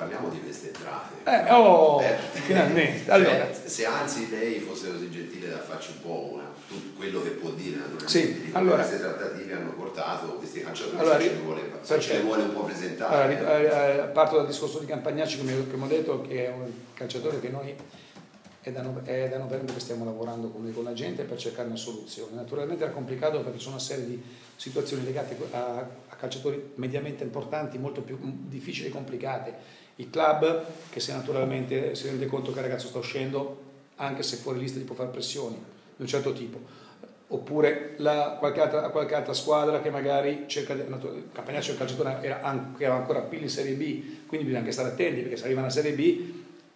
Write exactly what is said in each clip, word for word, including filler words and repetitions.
parliamo di queste entrate. Eh, oh, eh, finalmente. Cioè, Allora, se anzi lei fosse così gentile da farci un po' una, tutto quello che può dire naturalmente, sì, di come allora, queste trattative hanno portato questi calciatori, allora, se ce li vuole, se ce li vuole un po' presentare. Allora, eh, eh, parto dal discorso di Campagnacci, come abbiamo detto, che è un calciatore che noi è da, no, è da novembre che stiamo lavorando con, con la gente per cercare una soluzione. Naturalmente era complicato perché ci sono una serie di situazioni legate a, a calciatori mediamente importanti, molto più difficili e complicate. Il club che se naturalmente si rende conto che il ragazzo sta uscendo, anche se fuori lista gli può fare pressioni di un certo tipo, oppure la, qualche, altra, qualche altra squadra che magari cerca di... Campagnacci è un calciatore che era, anche, era ancora più in Serie B, quindi bisogna anche stare attenti, perché se arriva una Serie B,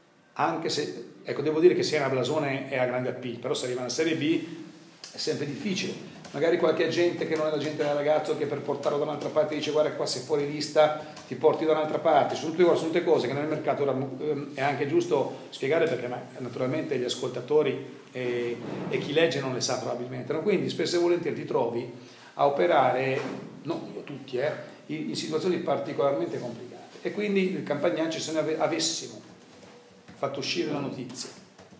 anche se, ecco, devo dire che Siena Blasone è a grande appeal, però se arriva una Serie B è sempre difficile. Magari qualche agente che non è l'agente del ragazzo, che per portarlo da un'altra parte dice guarda qua sei fuori lista, ti porti da un'altra parte. Sono tutte, sono tutte cose che nel mercato è anche giusto spiegare, perché naturalmente gli ascoltatori e, e chi legge non le sa probabilmente, no? Quindi spesso e volentieri ti trovi a operare, non io tutti, eh, in, in situazioni particolarmente complicate, e quindi il Campagnacci, se noi avessimo fatto uscire la notizia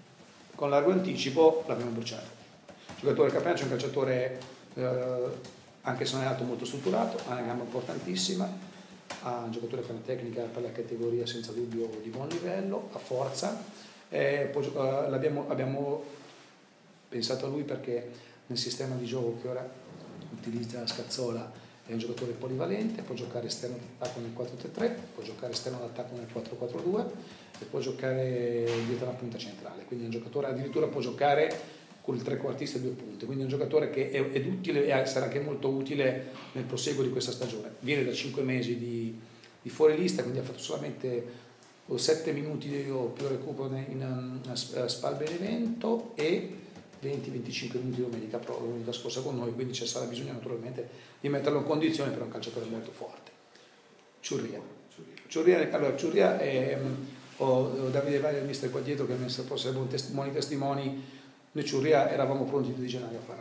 con largo anticipo, l'abbiamo bruciato. Il giocatore Campagnacci è un calciatore, eh, anche se non è alto, molto strutturato, ha una gamba importantissima, ha un giocatore per una tecnica per la categoria senza dubbio di buon livello, ha forza, eh, poi, eh, l'abbiamo, abbiamo pensato a lui perché nel sistema di gioco che ora utilizza Scazzola è un giocatore polivalente, può giocare esterno d'attacco nel quattro tre tre, può giocare esterno d'attacco nel quattro quattro due e può giocare dietro la punta centrale, quindi è un giocatore, addirittura può giocare con il trequartista e due punte, quindi è un giocatore che è, è utile e sarà anche molto utile nel proseguo di questa stagione. Viene da cinque mesi di, di fuori lista, quindi ha fatto solamente sette minuti più recupero in, in, in Spal Benevento e venti venticinque minuti domenica, domenica scorsa con noi, quindi c'è sarà bisogno naturalmente di metterlo in condizione, per un calciatore molto forte. Ciurria. Ciurria, allora, Ciurria è, ho Davide Vai, il mister qua dietro, che ha messo sarebbe un testimoni testimoni. Noi Ciurria eravamo pronti di gennaio a farlo,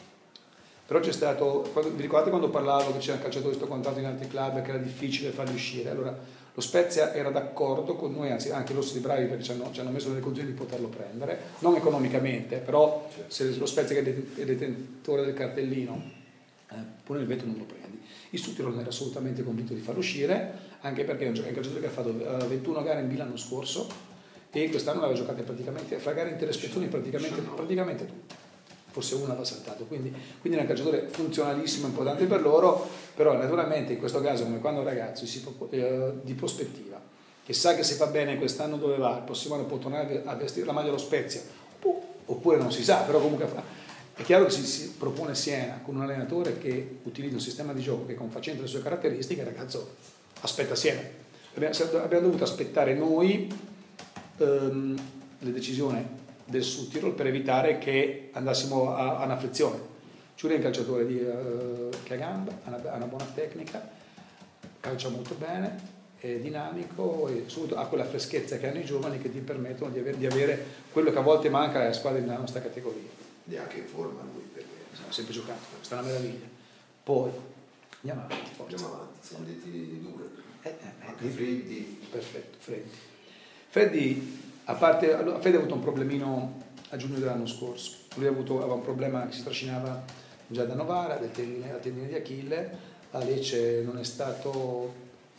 però c'è stato, vi ricordate quando parlavo che c'era un calciatore sto contratto in altri club che era difficile farli uscire? Allora lo Spezia era d'accordo con noi, anzi anche loro sono bravi perché ci hanno, ci hanno messo nelle condizioni di poterlo prendere, non economicamente, però se lo Spezia che è detentore del cartellino, eh, pure il veto non lo prendi. Il Sutiro non era assolutamente convinto di farlo uscire, anche perché è un calciatore che ha fatto ventuno gare in B l'anno scorso e quest'anno l'aveva giocate praticamente, fra gare interespezioni praticamente, praticamente tutte, forse una va saltato, quindi, quindi è un calciatore funzionalissimo, importante per loro, però naturalmente in questo caso, come quando un ragazzo si, eh, di prospettiva, che sa che se fa bene quest'anno dove va, il prossimo anno può tornare a vestire la maglia dello Spezia, oppure non si sa, però comunque fa. È chiaro che si, si propone Siena con un allenatore che utilizza un sistema di gioco che confacente le sue caratteristiche, il ragazzo aspetta Siena. Abbiamo, abbiamo dovuto aspettare noi ehm, le decisioni del Südtirol per evitare che andassimo a, a una frizione. Ciurria è un calciatore di, uh, che ha gamba, ha una, ha una buona tecnica, calcia molto bene, è dinamico e soprattutto ha quella freschezza che hanno i giovani che ti permettono di avere, di avere quello che a volte manca alle squadre della nostra categoria. È anche in forma lui, perché ha sempre giocato, questa è una meraviglia. Poi andiamo avanti, forza. Andiamo avanti, siamo detti due. Eh, eh, anche Freddi. Perfetto, Freddi. Freddi, a parte, allora, Freddi ha avuto un problemino a giugno dell'anno scorso. Lui ha avuto, aveva un problema che si trascinava già da Novara, del tendine, la tendine di Achille. A Lecce non è stato,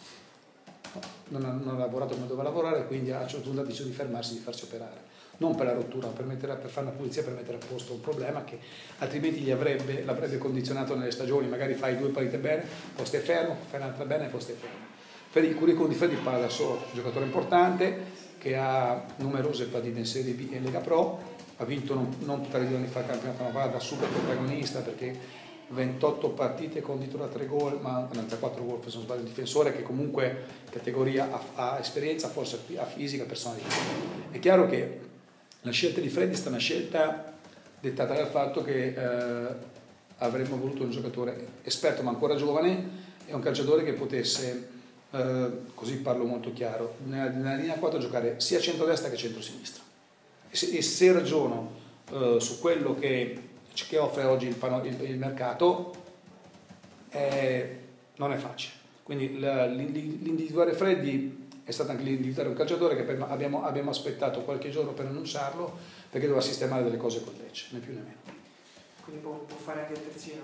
non ha, non ha lavorato come doveva lavorare, quindi a un certo punto ha deciso di fermarsi, di farsi operare. Non per la rottura, ma per, mettere, per fare una pulizia, per mettere a posto un problema che altrimenti gli avrebbe, l'avrebbe condizionato nelle stagioni. Magari fai due partite bene, poi stai fermo, fai un'altra bene e poi stai fermo. Freddi, il curriculum di Freddi parla da solo, un giocatore importante che ha numerose partite in Serie B e in Lega Pro, ha vinto non, non tre anni fa il campionato Novara da super protagonista, perché ventotto partite con dietro da tre gol, ma trentaquattro gol, se non sbaglio, un difensore che comunque categoria ha, ha esperienza, forse ha fisica, personalità. È chiaro che la scelta di Freddi è stata una scelta dettata dal fatto che eh, avremmo voluto un giocatore esperto ma ancora giovane e un calciatore che potesse, eh, così parlo molto chiaro, nella, nella linea quattro giocare sia centrodestra che centrosinistra. E se, e se ragiono eh, su quello che, che offre oggi il, il, il mercato, eh, non è facile. Quindi l'individuare Freddi è stato anche l'individuare un calciatore che abbiamo, abbiamo aspettato qualche giorno per annunciarlo perché doveva sistemare delle cose con Lecce, né più né meno. Quindi può, può fare anche il terzino?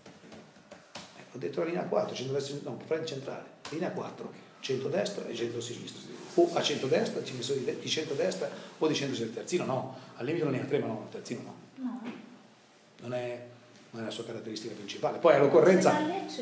Eh, ho detto la linea quattro, centro-destra, no, può fare il centrale, linea quattro, centro-destra e centro-sinistra. O a centro-destra, ci messo di, di centro-destra o di centro-sinistra. Il terzino no, al limite la linea tre, ma no, il terzino no. No. Non è, non è la sua caratteristica principale. Poi all'occorrenza...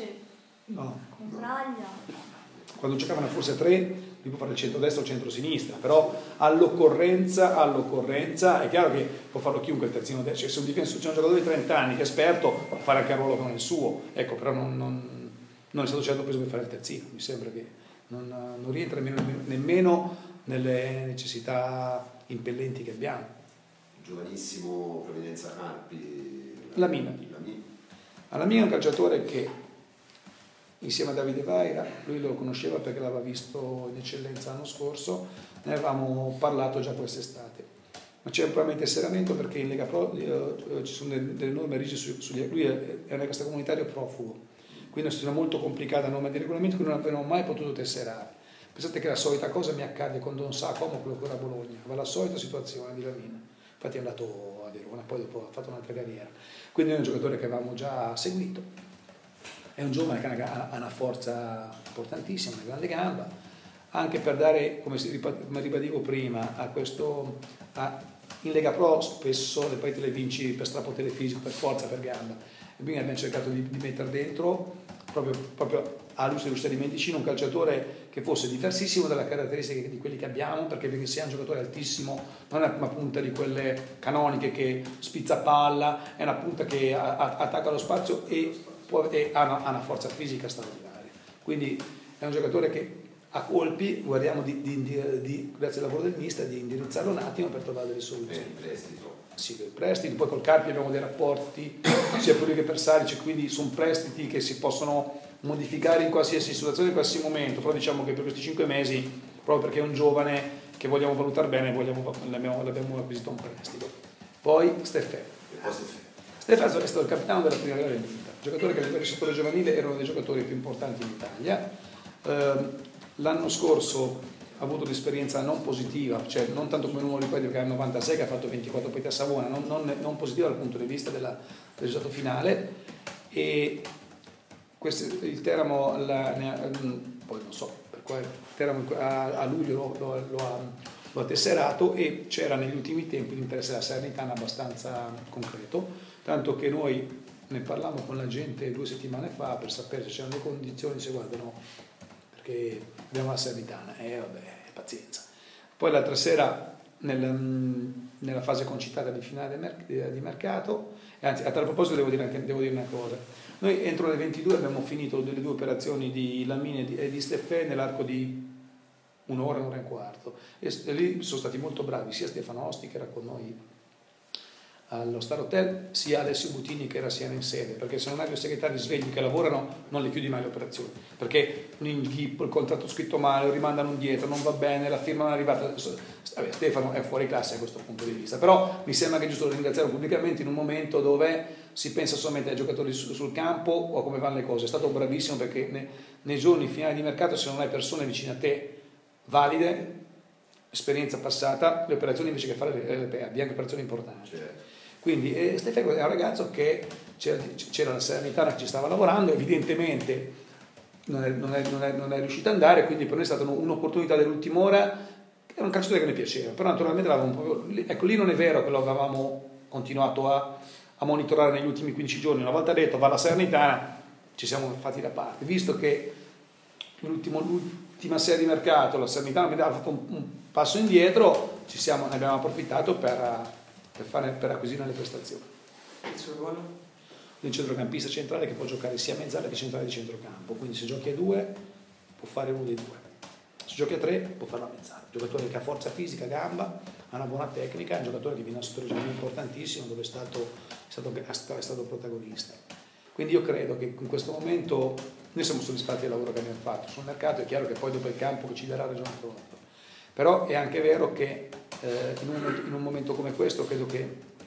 No. Con Braglia. Quando giocavano forse a tre, lui può fare il centro-destra o il centro-sinistra, però all'occorrenza, all'occorrenza è chiaro che può farlo chiunque il terzino destro. Cioè, se un difensore, c'è un giocatore di trenta anni che è esperto, può fare anche il ruolo che non è il suo, ecco, però non, non, non è stato certo preso per fare il terzino, mi sembra che non, non rientra nemmeno, nemmeno nelle necessità impellenti che abbiamo. Giovanissimo, provenienza Carpi. Lamina. Lamina è un calciatore che insieme a Davide Vaira, lui lo conosceva perché l'aveva visto in eccellenza l'anno scorso, ne avevamo parlato già quest'estate. Ma c'è un tesseramento perché in Lega Pro eh, ci sono delle, delle norme rigide su, sugli, lui è, è un extracomunitario profugo, quindi è una situazione molto complicata, norma di regolamento che non abbiamo mai potuto tesserare. Pensate che la solita cosa mi accade con Don Sacco, quello che era a Bologna, aveva la solita situazione di Lamina, infatti è andato a Verona, poi dopo ha fatto un'altra carriera, quindi è un giocatore che avevamo già seguito. È un giovane che ha una forza importantissima, una grande gamba, anche per dare, come ribadivo prima, a questo, a, in Lega Pro spesso le partite le vinci per strappo telefisico, per forza, per gamba. E quindi abbiamo cercato di, di mettere dentro, proprio, proprio a luce di Mendicino, un calciatore che fosse diversissimo dalle caratteristiche di quelli che abbiamo, perché sia un giocatore altissimo, non è una punta di quelle canoniche che spizza palla, è una punta che a, a, attacca lo spazio e e ha una, ha una forza fisica straordinaria, quindi è un giocatore che a colpi guardiamo di, di, di, di, grazie al lavoro del mister di indirizzarlo un attimo per trovare delle soluzioni. Il prestito. Sì, il prestito, poi col Carpi abbiamo dei rapporti sia per lui che per Salic, quindi sono prestiti che si possono modificare in qualsiasi situazione, in qualsiasi momento, però diciamo che per questi cinque mesi, proprio perché è un giovane che vogliamo valutare bene, vogliamo, l'abbiamo, l'abbiamo acquisito un prestito. Poi Stefano. Stefano è stato il capitano della prima gara del giocatore che a livello di settore giovanile era uno dei giocatori più importanti in Italia. Eh, l'anno scorso ha avuto un'esperienza non positiva, cioè non tanto come numero di partite, perché è il novantasei che ha fatto ventiquattro partite a Savona, non, non, non positiva dal punto di vista della, del risultato finale, e questo, il Teramo la, ne ha, poi non so per quale Teramo a, a luglio lo, lo, lo, ha, lo ha tesserato, e c'era negli ultimi tempi l'interesse della Salernitana abbastanza concreto, tanto che noi ne parlavamo con la gente due settimane fa per sapere se c'erano le condizioni, se guardano, perché abbiamo la Salernitana, e eh, vabbè, pazienza. Poi l'altra sera nel, nella fase concitata di finale di mercato, e anzi a tal proposito devo dire, anche, devo dire una cosa, noi entro le ventidue abbiamo finito delle due operazioni di Lamine e di, e di Stefè nell'arco di un'ora, un'ora e un quarto, e, e lì sono stati molto bravi sia Stefano Osti, che era con noi allo Star Hotel, sia Alessio Butini, che era sia in sede, perché se non hai due segretari svegli che lavorano non le chiudi mai le operazioni, perché il contratto scritto male, lo rimandano indietro, non va bene, la firma non è arrivata. Vabbè, Stefano è fuori classe da questo punto di vista, però mi sembra che è giusto ringraziarlo pubblicamente in un momento dove si pensa solamente ai giocatori sul campo o a come vanno le cose. È stato bravissimo, perché nei, nei giorni finali di mercato, se non hai persone vicine a te valide, esperienza passata, le operazioni invece che fare le, le perdi, anche operazioni importanti. Certo. Quindi eh, Stefano è un ragazzo che c'era, c'era la Salernitana che ci stava lavorando, evidentemente non è, non, è, non, è, non è riuscito ad andare, quindi per noi è stata un'opportunità dell'ultima ora, che era un calciatore che ne piaceva, però naturalmente l'avevamo un po', ecco, lì non è vero che lo avevamo continuato a, a monitorare negli ultimi quindici giorni. Una volta detto va alla Salernitana, ci siamo fatti da parte, visto che l'ultimo, l'ultima serie di mercato la Salernitana aveva fatto un, un passo indietro, ci siamo, ne abbiamo approfittato per Per, fare, per acquisire le prestazioni. Il suo ruolo? Un centrocampista centrale che può giocare sia mezzala che centrale di centrocampo, quindi se giochi a due può fare uno dei due, se giochi a tre può fare la mezzala. Un giocatore che ha forza fisica, gamba, ha una buona tecnica, è un giocatore che viene a un settore importantissimo dove è stato, è, stato, è stato protagonista. Quindi io credo che in questo momento noi siamo soddisfatti del lavoro che abbiamo fatto sul mercato. È chiaro che poi dopo il campo che ci darà ragione pronto, però è anche vero che eh, in, un momento, in un momento come questo credo che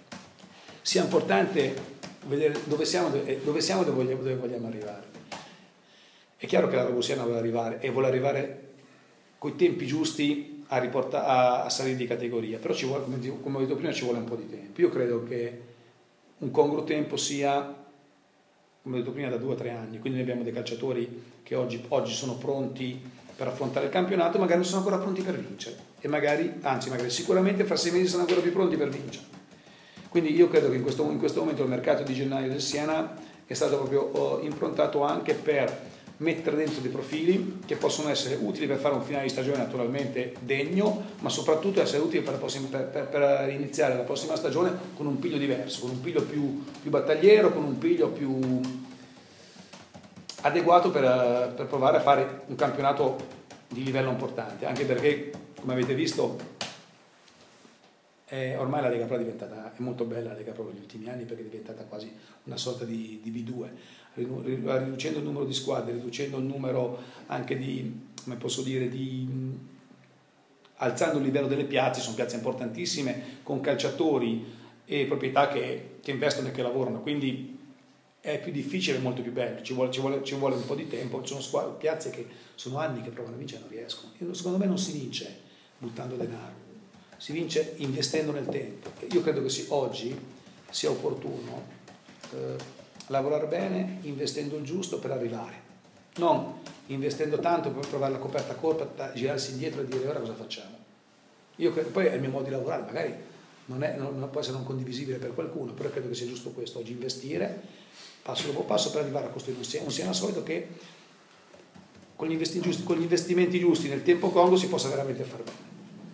sia importante vedere dove siamo, dove siamo e dove vogliamo, dove vogliamo arrivare. È chiaro che la Robusiana vuole arrivare, e vuole arrivare coi tempi giusti a, riporta- a, a salire di categoria, però ci vuole, come ho detto prima, ci vuole un po' di tempo. Io credo che un congruo tempo sia, come ho detto prima, da due o tre anni, quindi noi abbiamo dei calciatori che oggi, oggi sono pronti per affrontare il campionato, magari non sono ancora pronti per vincere, e magari, anzi magari sicuramente fra sei mesi sono ancora più pronti per vincere. Quindi io credo che in questo, in questo momento il mercato di gennaio del Siena è stato proprio improntato anche per mettere dentro dei profili che possono essere utili per fare un finale di stagione naturalmente degno, ma soprattutto essere utili per, per, per, per iniziare la prossima stagione con un piglio diverso, con un piglio più, più battagliero, con un piglio più adeguato per, per provare a fare un campionato di livello importante, anche perché, come avete visto, eh, ormai la Lega Pro è diventata, è molto bella la Lega Pro negli ultimi anni, perché è diventata quasi una sorta di, di B due, riducendo il numero di squadre, riducendo il numero anche di, come posso dire, di alzando il livello delle piazze. Sono piazze importantissime con calciatori e proprietà che, che investono e che lavorano, quindi è più difficile e molto più bello, ci vuole, ci, vuole, ci vuole un po' di tempo. Ci sono squadre, piazze che sono anni che provano a vincere e non riescono. E secondo me non si vince buttando denaro, si vince investendo nel tempo. Io credo che sì, oggi sia opportuno eh, lavorare bene investendo il giusto per arrivare, non investendo tanto per provare la coperta corta, girarsi indietro e dire ora cosa facciamo. Io credo, poi è il mio modo di lavorare, magari non, è, non, non può essere non condivisibile per qualcuno, però credo che sia giusto questo, oggi investire passo dopo passo per arrivare a costruire un Siena, un Siena solido che con gli, investi giusti, con gli investimenti giusti nel tempo congruo si possa veramente fare bene.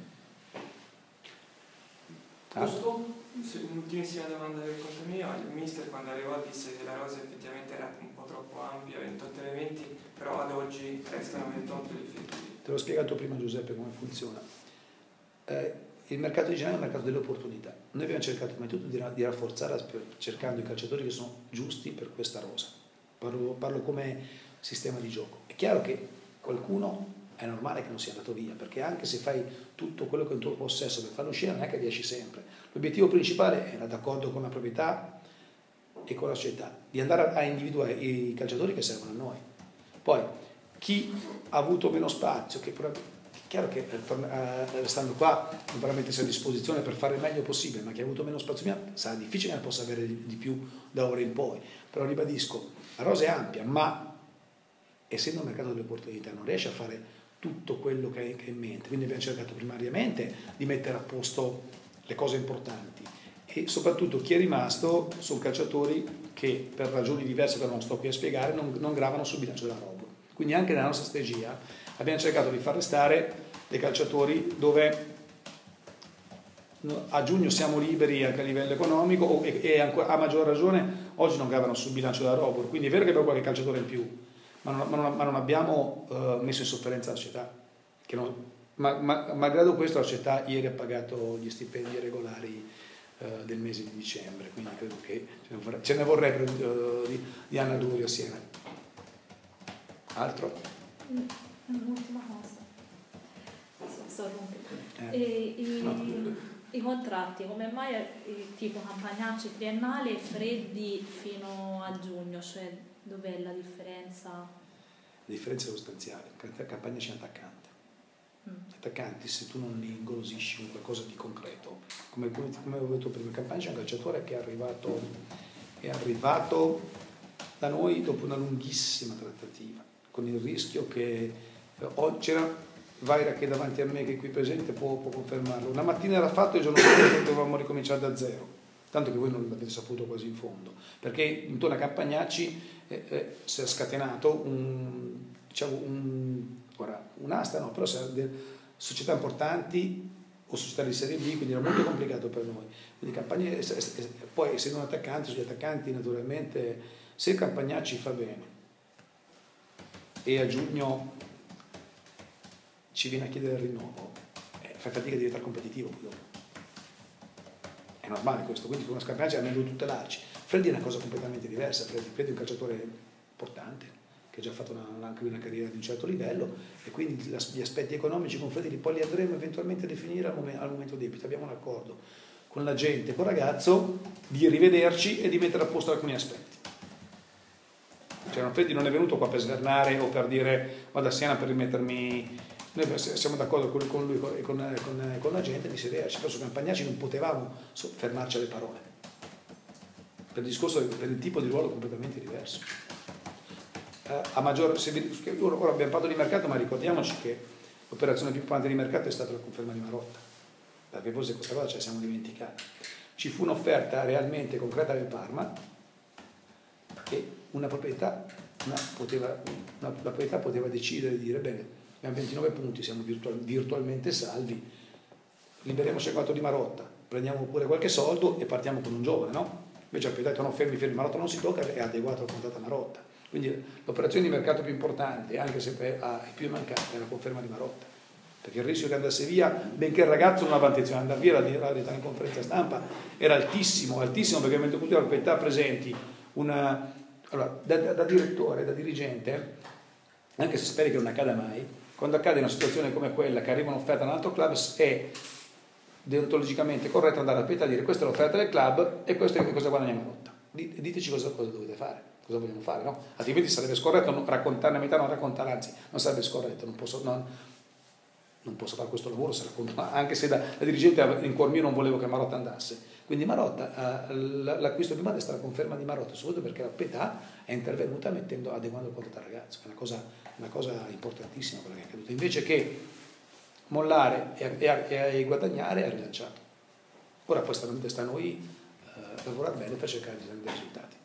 Ah. Giusto? Un'ultimissima domanda per conto mio. Il mister quando arrivò disse che la rosa effettivamente era un po' troppo ampia, ventotto elementi, però ad oggi restano ventotto gli effettivi. Te l'ho spiegato prima, Giuseppe, come funziona. Eh, il mercato di gennaio è il mercato delle opportunità. Noi abbiamo cercato prima di tutto di, di rafforzare cercando i calciatori che sono giusti per questa rosa. Parlo, parlo come sistema di gioco. È chiaro che qualcuno è normale che non sia andato via, perché anche se fai tutto quello che è in tuo possesso per farlo uscire non è che riesci sempre. L'obiettivo principale era, d'accordo con la proprietà e con la società, di andare a individuare i calciatori che servono a noi. Poi chi ha avuto meno spazio, che è chiaro che restando qua non veramente sia a disposizione per fare il meglio possibile, ma chi ha avuto meno spazio mia, sarà difficile che ne possa avere di più da ora in poi. Però ribadisco, la rosa è ampia, ma essendo un mercato delle opportunità non riesce a fare tutto quello che è in mente, quindi abbiamo cercato primariamente di mettere a posto le cose importanti e soprattutto chi è rimasto sono calciatori che per ragioni diverse che non sto qui a spiegare non, non gravano sul bilancio della roba. Quindi anche nella nostra strategia abbiamo cercato di far restare dei calciatori dove a giugno siamo liberi anche a livello economico e, e ancora, a maggior ragione oggi non gravano sul bilancio della Robur, quindi è vero che abbiamo qualche calciatore in più, ma non, ma non, ma non abbiamo uh, messo in sofferenza la società, che non, ma, ma, malgrado questo la società ieri ha pagato gli stipendi regolari uh, del mese di dicembre, quindi credo che ce ne, vorrei, ce ne vorrebbero uh, di, di Anna Duri a Siena. Altro? Un'ultima cosa. Sto rompendo. Eh. E, i, no. I contratti, come mai tipo Campagnacci triennale e Freddi fino a giugno? Cioè, dov'è la differenza? La differenza è sostanziale. Campagnacci è un attaccante. Mm. Attaccanti, se tu non li ingolosisci con qualcosa di concreto, come, come, come avevo detto prima, Campagnacci è un calciatore che è arrivato, è arrivato da noi dopo una lunghissima trattativa, con il rischio che oh, c'era Vaira che è davanti a me, che è qui presente, può, può confermarlo. Una mattina era fatto e il giorno dopo dovevamo ricominciare da zero, tanto che voi non l'avete saputo quasi in fondo, perché intorno a Campagnacci eh, eh, si è scatenato un, diciamo un, ora, un'asta, no, però società importanti o società di Serie B, quindi era molto complicato per noi. Quindi Campagnacci, poi essendo un attaccante, sugli attaccanti naturalmente, se Campagnacci fa bene e a giugno ci viene a chiedere il rinnovo, eh, fai fatica a diventare competitivo poi dopo. È normale questo, quindi con una Campagnacci è meglio tutelarci. Freddi è una cosa completamente diversa, Freddi, Freddi è un calciatore importante, che ha già fatto una, anche una carriera di un certo livello, e quindi gli aspetti economici con Freddi poi li andremo eventualmente a definire al momento, al momento debito. Abbiamo un accordo con la gente, con il ragazzo, di rivederci e di mettere a posto alcuni aspetti. Cioè Freddi non è venuto qua per svernare o per dire vado a Siena per rimettermi Noi siamo d'accordo con lui e con, con, con la gente di Serie A, su Campagnacci non potevamo fermarci alle parole, per il discorso, per il tipo di ruolo completamente diverso. Eh, a maggior, se vi, ora abbiamo parlato di mercato, ma ricordiamoci che l'operazione più importante di mercato è stata la conferma di Marotta, perché forse questa cosa ce la siamo dimenticati. Ci fu un'offerta realmente concreta del Parma e una proprietà, una, poteva, una, la proprietà poteva decidere di dire bene, abbiamo ventinove punti, siamo virtual, virtualmente salvi, liberiamoci il quattro di Marotta, prendiamo pure qualche soldo e partiamo con un giovane, no? Invece ha detto no, fermi, fermi, Marotta non si tocca, è adeguato al contratto a Marotta. Quindi l'operazione di mercato più importante, anche se è più mancante, è la conferma di Marotta. Perché il rischio che andasse via, benché il ragazzo non aveva intenzione di andare via, la verità in conferenza stampa, era altissimo, altissimo perché avevano tutte le proprietà presenti. Una, allora, da, da, da direttore, da dirigente, anche se speri che non accada mai, quando accade una situazione come quella, che arriva un'offerta da un altro club, è deontologicamente corretto andare a proprietà e dire questa è l'offerta del club e questo è cosa guadagniamo Marotta. Diteci cosa, cosa dovete fare, cosa vogliamo fare, no? Altrimenti sarebbe scorretto non raccontarne a metà, non raccontare, anzi, non sarebbe scorretto, non posso, non, non posso fare questo lavoro se racconto, anche se da, da dirigente in cuor mio non volevo che Marotta andasse. Quindi Marotta, eh, l'acquisto di Marotta è stata la conferma di Marotta, soprattutto perché la proprietà è intervenuta mettendo, adeguando il contratto al ragazzo, è una cosa, una cosa importantissima quella che è accaduta. Invece che mollare e, e, e guadagnare, ha rilanciato. Ora poi sta, sta a noi eh, lavorare bene per cercare di dare dei risultati.